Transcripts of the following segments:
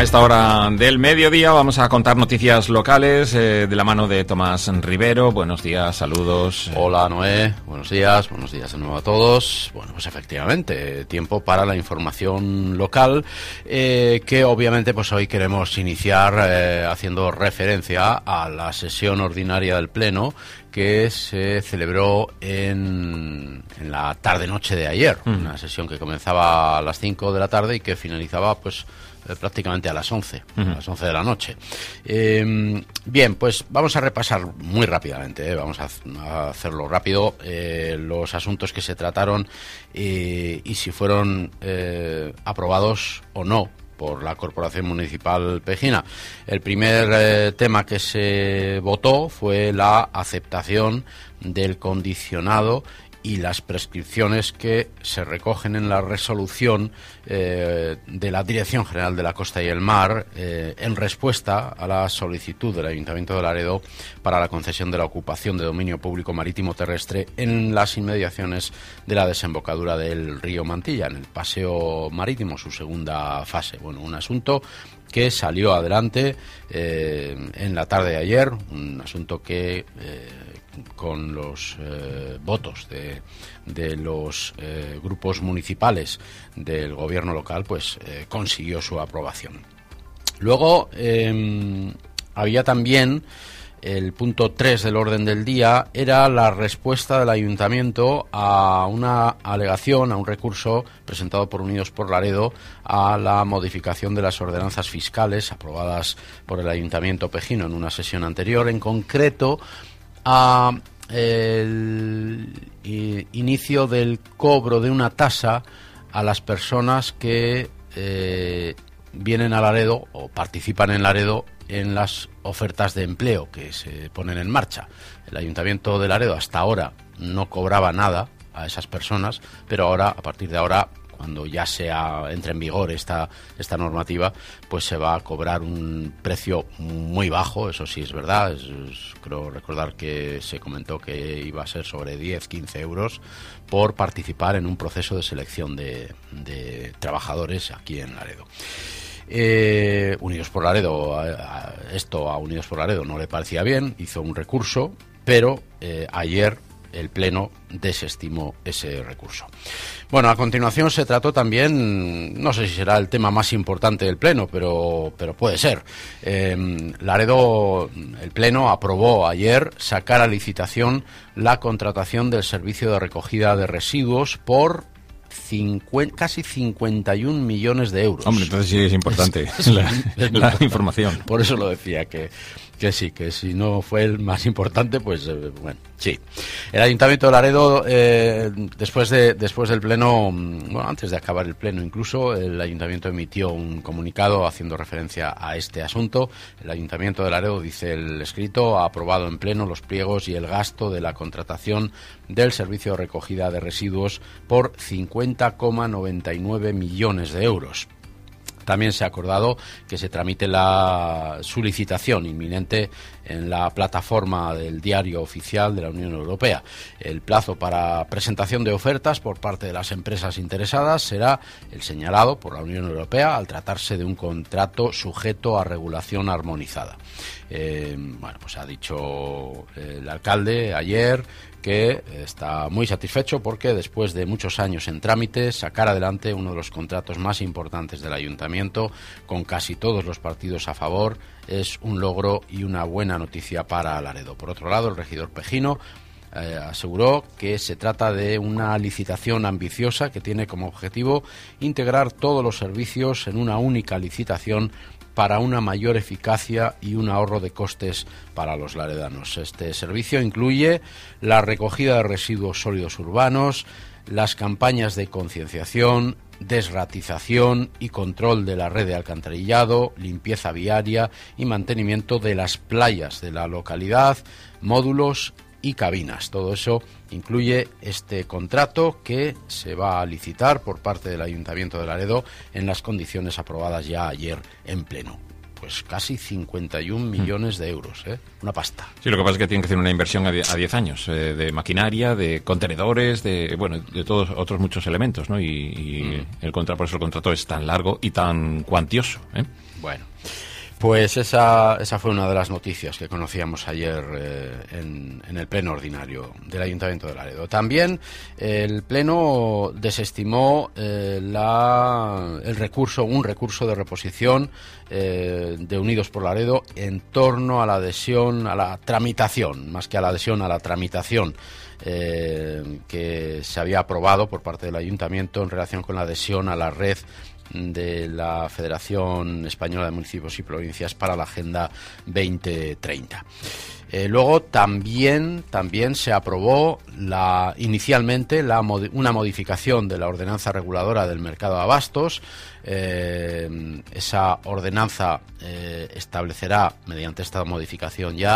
A esta hora del mediodía vamos a contar noticias locales de la mano de Tomás Rivero. Buenos días, saludos. Hola Noé, buenos días de nuevo a todos. Bueno, pues efectivamente, tiempo para la información local, que obviamente pues hoy queremos iniciar haciendo referencia a la sesión ordinaria del Pleno que se celebró en la tarde-noche de ayer. Una sesión que comenzaba a las 5 de la tarde y que finalizaba pues prácticamente a las 11, a las 11 de la noche. Bien, pues vamos a repasar muy rápidamente, vamos a hacerlo rápido, los asuntos que se trataron y si fueron aprobados o no por la Corporación Municipal Pejina. El primer tema que se votó fue la aceptación del condicionado y las prescripciones que se recogen en la resolución de la Dirección General de la Costa y el Mar en respuesta a la solicitud del Ayuntamiento de Laredo para la concesión de la ocupación de dominio público marítimo terrestre en las inmediaciones de la desembocadura del río Mantilla, en el paseo marítimo, su segunda fase. Bueno, un asunto que salió adelante en la tarde de ayer, un asunto que con los votos de los grupos municipales del gobierno local, pues consiguió su aprobación. Luego había también el punto 3 del orden del día, era la respuesta del ayuntamiento a una alegación, a un recurso presentado por Unidos por Laredo a la modificación de las ordenanzas fiscales aprobadas por el ayuntamiento pejino en una sesión anterior, en concreto a el inicio del cobro de una tasa a las personas que vienen a Laredo o participan en Laredo en las ofertas de empleo que se ponen en marcha. El Ayuntamiento de Laredo hasta ahora no cobraba nada a esas personas, pero ahora, a partir de ahora, cuando ya entre en vigor esta normativa, pues se va a cobrar un precio muy bajo, eso sí es verdad. Creo recordar que se comentó que iba a ser sobre 10-15 euros por participar en un proceso de selección de trabajadores aquí en Laredo. Unidos por Laredo, a Unidos por Laredo no le parecía bien, hizo un recurso, pero ayer el Pleno desestimó ese recurso. Bueno, a continuación se trató también, no sé si será el tema más importante del Pleno, pero puede ser. Laredo, el Pleno aprobó ayer sacar a licitación la contratación del servicio de recogida de residuos por casi 51 millones de euros. Hombre, entonces sí es importante la información. Por eso lo decía, que sí, que si no fue el más importante, pues bueno, sí. El Ayuntamiento de Laredo, después del Pleno, bueno, antes de acabar el Pleno incluso, el Ayuntamiento emitió un comunicado haciendo referencia a este asunto. El Ayuntamiento de Laredo, dice el escrito, ha aprobado en Pleno los pliegos y el gasto de la contratación del servicio de recogida de residuos por 50,99 millones de euros. También se ha acordado que se tramite su licitación inminente en la plataforma del Diario Oficial de la Unión Europea. El plazo para presentación de ofertas por parte de las empresas interesadas será el señalado por la Unión Europea al tratarse de un contrato sujeto a regulación armonizada. Bueno, pues ha dicho el alcalde ayer que está muy satisfecho porque después de muchos años en trámite, sacar adelante uno de los contratos más importantes del ayuntamiento, con casi todos los partidos a favor, es un logro y una buena noticia para Laredo. Por otro lado, el regidor pejino aseguró que se trata de una licitación ambiciosa que tiene como objetivo integrar todos los servicios en una única licitación para una mayor eficacia y un ahorro de costes para los laredanos. Este servicio incluye la recogida de residuos sólidos urbanos, las campañas de concienciación, desratización y control de la red de alcantarillado, limpieza viaria y mantenimiento de las playas de la localidad, módulos y cabinas. Todo eso incluye este contrato que se va a licitar por parte del Ayuntamiento de Laredo en las condiciones aprobadas ya ayer en Pleno. Pues casi 51 millones de euros, una pasta. Sí, lo que pasa es que tienen que hacer una inversión a 10 años, de maquinaria, de contenedores, de todos otros muchos elementos, ¿no? Y por eso el contrato es tan largo y tan cuantioso, Bueno, pues esa fue una de las noticias que conocíamos ayer en el pleno ordinario del Ayuntamiento de Laredo. También el pleno desestimó un recurso de reposición de Unidos por Laredo en torno a la adhesión, a la tramitación, más que a la adhesión, a la tramitación que se había aprobado por parte del Ayuntamiento en relación con la adhesión a la red de la Federación Española de Municipios y Provincias para la Agenda 2030. Luego también se aprobó inicialmente una modificación de la ordenanza reguladora del mercado de abastos. Esa ordenanza establecerá, mediante esta modificación ya,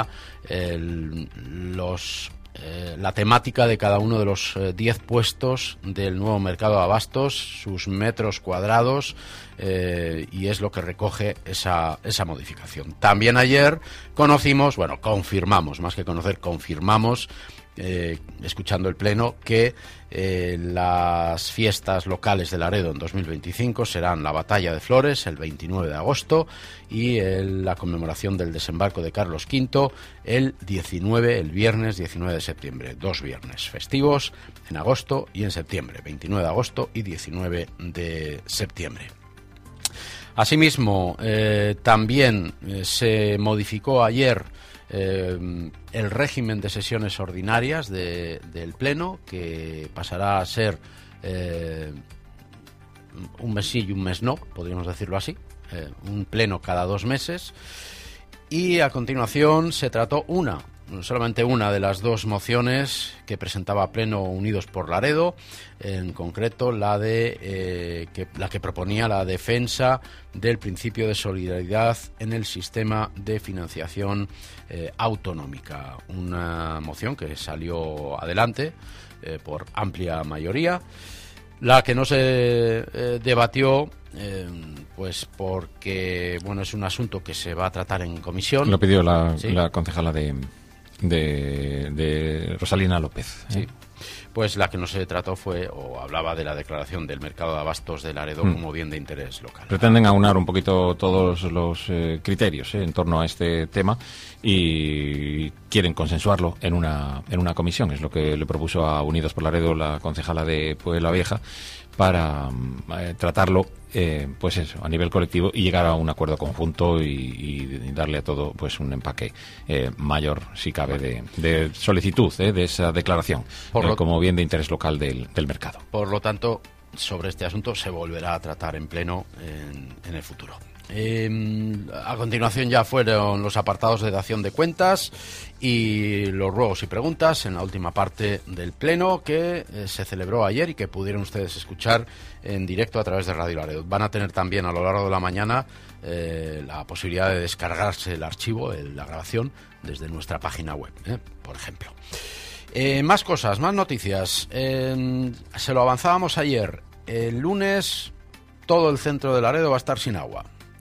la temática de cada uno de los 10 puestos del nuevo mercado de abastos, sus metros cuadrados, y es lo que recoge esa modificación. También ayer confirmamos, más que conocer, confirmamos, escuchando el Pleno, que las fiestas locales de Laredo en 2025 serán la Batalla de Flores el 29 de agosto y la conmemoración del desembarco de Carlos V el viernes 19 de septiembre. 2 viernes festivos en agosto y en septiembre, 29 de agosto y 19 de septiembre. Asimismo, también se modificó ayer el régimen de sesiones ordinarias del Pleno, que pasará a ser un mes sí y un mes no, podríamos decirlo así, un Pleno cada 2 meses, y a continuación se trató solamente una de las 2 mociones que presentaba Pleno Unidos por Laredo, en concreto la que proponía la defensa del principio de solidaridad en el sistema de financiación autonómica. Una moción que salió adelante por amplia mayoría. La que no se debatió, pues porque es un asunto que se va a tratar en comisión. Lo pidió la concejala de Rosalina López. Sí. Pues la que no se trató hablaba de la declaración del mercado de abastos de Laredo como bien de interés local. Pretenden aunar un poquito todos los criterios en torno a este tema y quieren consensuarlo en una comisión. Es lo que le propuso a Unidos por Laredo la concejala de Puebla Vieja para tratarlo a nivel colectivo y llegar a un acuerdo conjunto y darle a todo un empaque mayor, si cabe, de solicitud de esa declaración como bien de interés local del mercado. Por lo tanto, sobre este asunto se volverá a tratar en pleno en el futuro. A continuación ya fueron los apartados de dación de cuentas y los ruegos y preguntas en la última parte del pleno que se celebró ayer y que pudieron ustedes escuchar en directo a través de Radio Laredo. Van a tener también a lo largo de la mañana la posibilidad de descargarse el archivo, la grabación, desde nuestra página web, por ejemplo. Más cosas, más noticias. Se lo avanzábamos ayer. El lunes todo el centro de Laredo va a estar sin agua.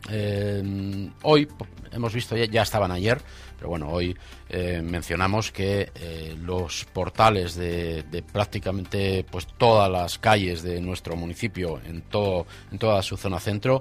Hoy hemos visto, ya estaban ayer, pero hoy mencionamos que los portales de prácticamente todas las calles de nuestro municipio en toda su zona centro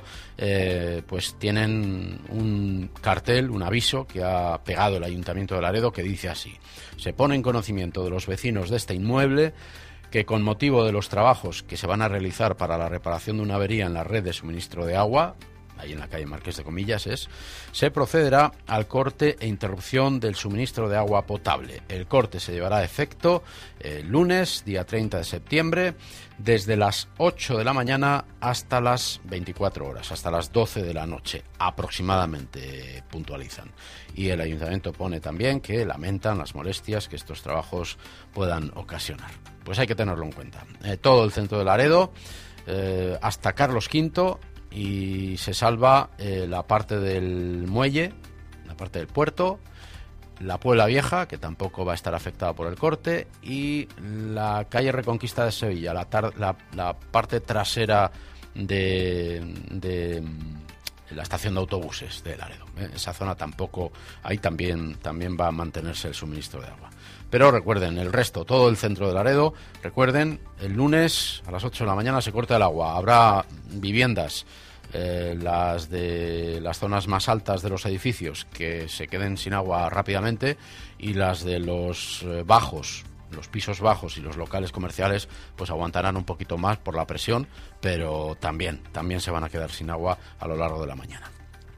tienen un cartel, un aviso que ha pegado el Ayuntamiento de Laredo que dice así: se pone en conocimiento de los vecinos de este inmueble que con motivo de los trabajos que se van a realizar para la reparación de una avería en la red de suministro de agua, ahí en la calle Marqués de Comillas se procederá al corte e interrupción del suministro de agua potable. El corte se llevará a efecto el lunes, día 30 de septiembre, desde las 8 de la mañana hasta las 24 horas, hasta las 12 de la noche, aproximadamente, puntualizan. Y el Ayuntamiento pone también que lamentan las molestias que estos trabajos puedan ocasionar. Pues hay que tenerlo en cuenta. Todo el centro de Laredo, hasta Carlos V, y se salva la parte del muelle, la parte del puerto, la Puebla Vieja, que tampoco va a estar afectada por el corte, y la calle Reconquista de Sevilla, la parte trasera de la estación de autobuses de Laredo. Esa zona tampoco, ahí también va a mantenerse el suministro de agua. Pero recuerden, el resto, todo el centro de Laredo, recuerden, el lunes a las 8 de la mañana se corta el agua. Habrá viviendas las de las zonas más altas de los edificios que se queden sin agua rápidamente, y las de los los pisos bajos y los locales comerciales pues aguantarán un poquito más por la presión, pero también se van a quedar sin agua a lo largo de la mañana.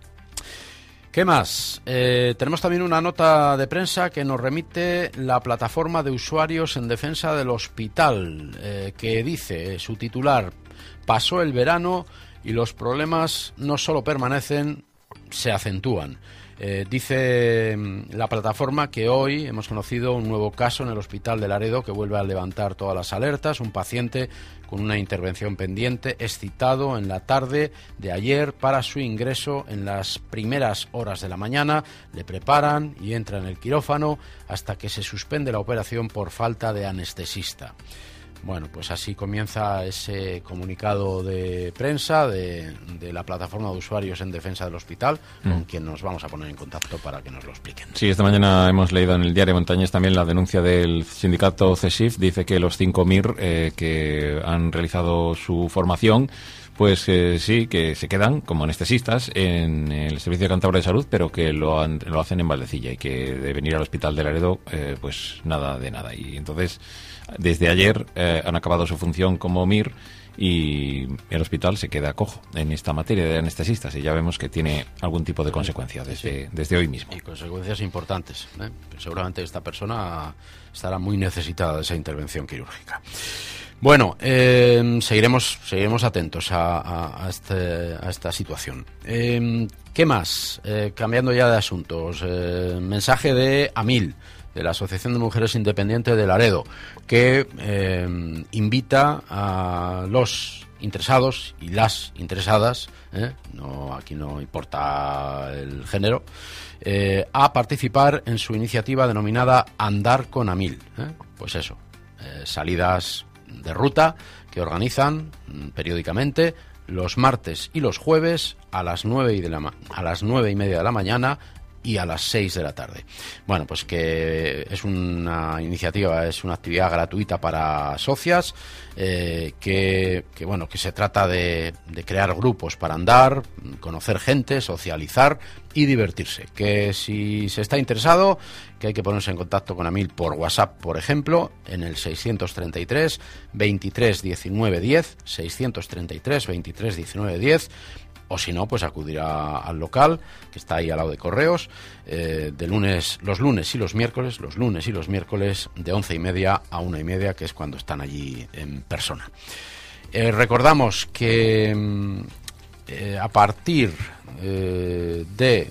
¿Qué más? Tenemos también una nota de prensa que nos remite la plataforma de usuarios en defensa del hospital, que dice, su titular: pasó el verano y los problemas no solo permanecen, se acentúan. Dice la plataforma que hoy hemos conocido un nuevo caso en el Hospital de Laredo que vuelve a levantar todas las alertas. Un paciente con una intervención pendiente es citado en la tarde de ayer para su ingreso en las primeras horas de la mañana. Le preparan y entra en el quirófano hasta que se suspende la operación por falta de anestesista. Bueno, pues así comienza ese comunicado de prensa de la plataforma de usuarios en defensa del hospital, con quien nos vamos a poner en contacto para que nos lo expliquen. Sí, esta mañana hemos leído en el diario Montañés también la denuncia del sindicato CESIF. Dice que los 5 MIR que han realizado su formación, pues sí, que se quedan como anestesistas en el Servicio de Cántabra de Salud, pero que lo hacen en Valdecilla, y que de venir al Hospital de Laredo, pues nada de nada. Y entonces, desde ayer han acabado su función como MIR, y el hospital se queda cojo en esta materia de anestesistas, y ya vemos que tiene algún tipo de consecuencia desde hoy mismo. Y consecuencias importantes, ¿eh? Seguramente esta persona estará muy necesitada de esa intervención quirúrgica. Bueno, seguiremos atentos a esta situación. ¿Qué más? Cambiando ya de asuntos, mensaje de AMIL, de la Asociación de Mujeres Independientes de Laredo, que invita a los interesados y las interesadas, aquí no importa el género, a participar en su iniciativa denominada Andar con AMIL. Pues eso, salidas de ruta que organizan periódicamente los martes y los jueves a las 9:30 de la mañana y a las 6 de la tarde. Bueno, pues que es una iniciativa, es una actividad gratuita para socias, que se trata de crear grupos para andar, conocer gente, socializar y divertirse. Que si se está interesado, que hay que ponerse en contacto con AMIL por WhatsApp, por ejemplo, en el 633 23 19 10, 633 23 19 10, o si no, pues acudir al local, que está ahí al lado de Correos, los lunes y los miércoles de 11:30 a 1:30, que es cuando están allí en persona. Recordamos que a partir de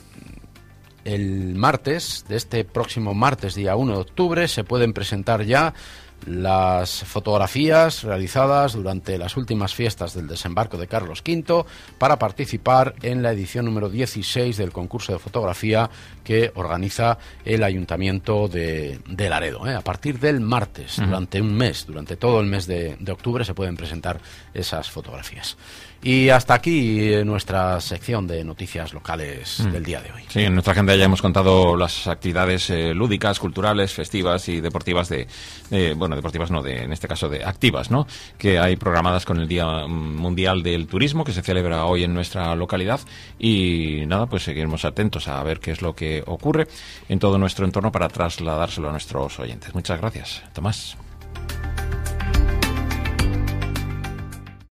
el martes, de este próximo martes, día 1 de octubre, se pueden presentar ya las fotografías realizadas durante las últimas fiestas del desembarco de Carlos V para participar en la edición número 16 del concurso de fotografía que organiza el Ayuntamiento de Laredo. A partir del martes, durante un mes, durante todo el mes de octubre, se pueden presentar esas fotografías. Y hasta aquí nuestra sección de noticias locales del día de hoy. Sí, en nuestra agenda ya hemos contado las actividades lúdicas, culturales, festivas y deportivas deportivas no, en este caso de activas, ¿no?, que hay programadas con el Día Mundial del Turismo, que se celebra hoy en nuestra localidad. Y nada, pues seguiremos atentos a ver qué es lo que ocurre en todo nuestro entorno para trasladárselo a nuestros oyentes. Muchas gracias, Tomás.